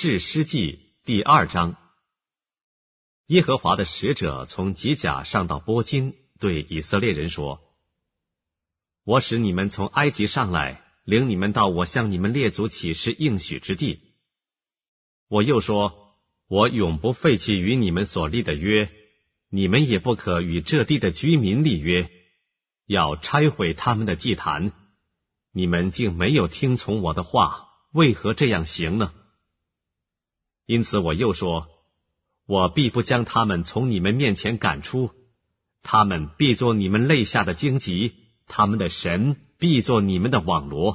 士师记第2章。耶和华的使者从吉甲上到波金，对以色列人说：我使你们从埃及上来，领你们到我向你们列祖起誓应许之地。我又说，我永不废弃与你们所立的约，你们也不可与这地的居民立约，要拆毁他们的祭坛。你们竟没有听从我的话，为何这样行呢？因此我又说，我必不将他们从你们面前赶出，他们必作你们肋下的荆棘，他们的神必作你们的网罗。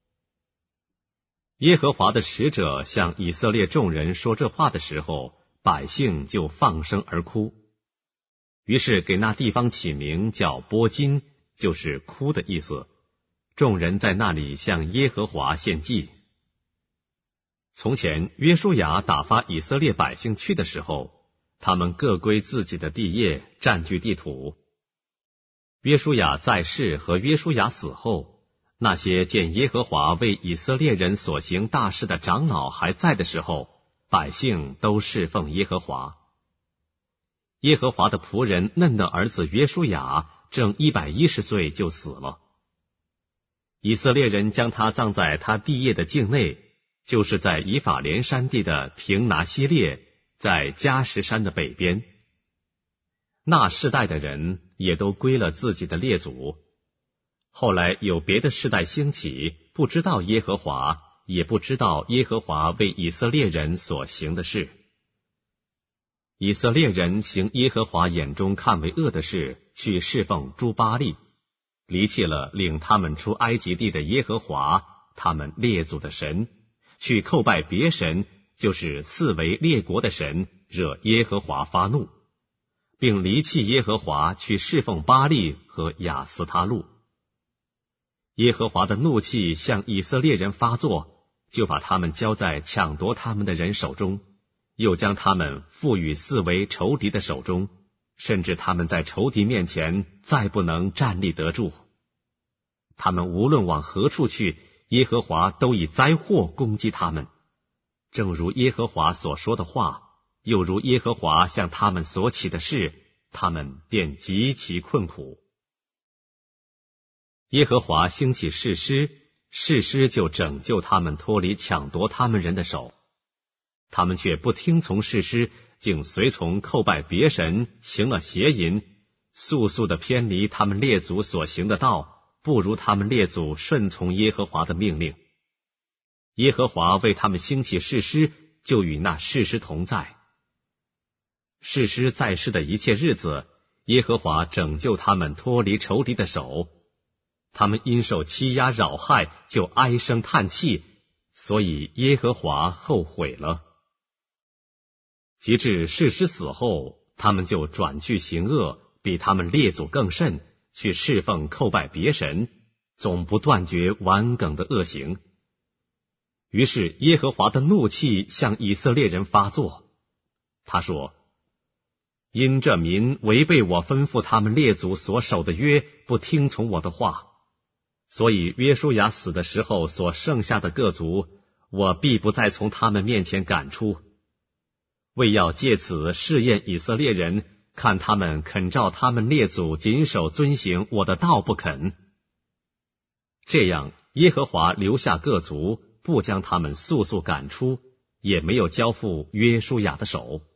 耶和华的使者向以色列众人说这话的时候，百姓就放声而哭。于是给那地方起名叫波金，就是哭的意思。众人在那里向耶和华献祭。从前约书亚打发以色列百姓去的时候，他们各归自己的地业，占据地土。约书亚在世和约书亚死后，那些见耶和华为以色列人所行大事的长老还在的时候，百姓都侍奉耶和华。耶和华的仆人嫩的儿子约书亚正110岁就死了。以色列人将他葬在他地业的境内，就是在以法莲山地的亭拿西列，在迦实山的北边。那世代的人也都归了自己的列祖。后来有别的世代兴起，不知道耶和华，也不知道耶和华为以色列人所行的事。以色列人行耶和华眼中看为恶的事，去侍奉诸巴力，离弃了领他们出埃及地的耶和华，他们列祖的神，去叩拜别神，就是四围列国的神，惹耶和华发怒，并离弃耶和华，去侍奉巴力和亚斯他路。耶和华的怒气向以色列人发作，就把他们交在抢夺他们的人手中，又将他们付与四围仇敌的手中，甚至他们在仇敌面前再不能站立得住。他们无论往何处去，耶和华都以灾祸攻击他们，正如耶和华所说的话，又如耶和华向他们所起的事，他们便极其困苦。耶和华兴起士师，士师就拯救他们脱离抢夺他们人的手。他们却不听从士师，竟随从叩拜别神，行了邪淫，速速地偏离他们列祖所行的道，不如他们列祖顺从耶和华的命令。耶和华为他们兴起士师，就与那士师同在。士师在世的一切日子，耶和华拯救他们脱离仇敌的手。他们因受欺压扰害，就唉声叹气，所以耶和华后悔了。及至士师死后，他们就转去行恶，比他们列祖更甚，去侍奉叩拜别神，总不断绝顽梗的恶行。于是耶和华的怒气向以色列人发作。他说，因这民违背我吩咐他们列祖所守的约，不听从我的话，所以约书亚死的时候所剩下的各族，我必不再从他们面前赶出，为要借此试验以色列人，看他们肯照他们列祖谨守遵行我的道不肯。这样耶和华留下各族，不将他们速速赶出，也没有交付约书亚的手。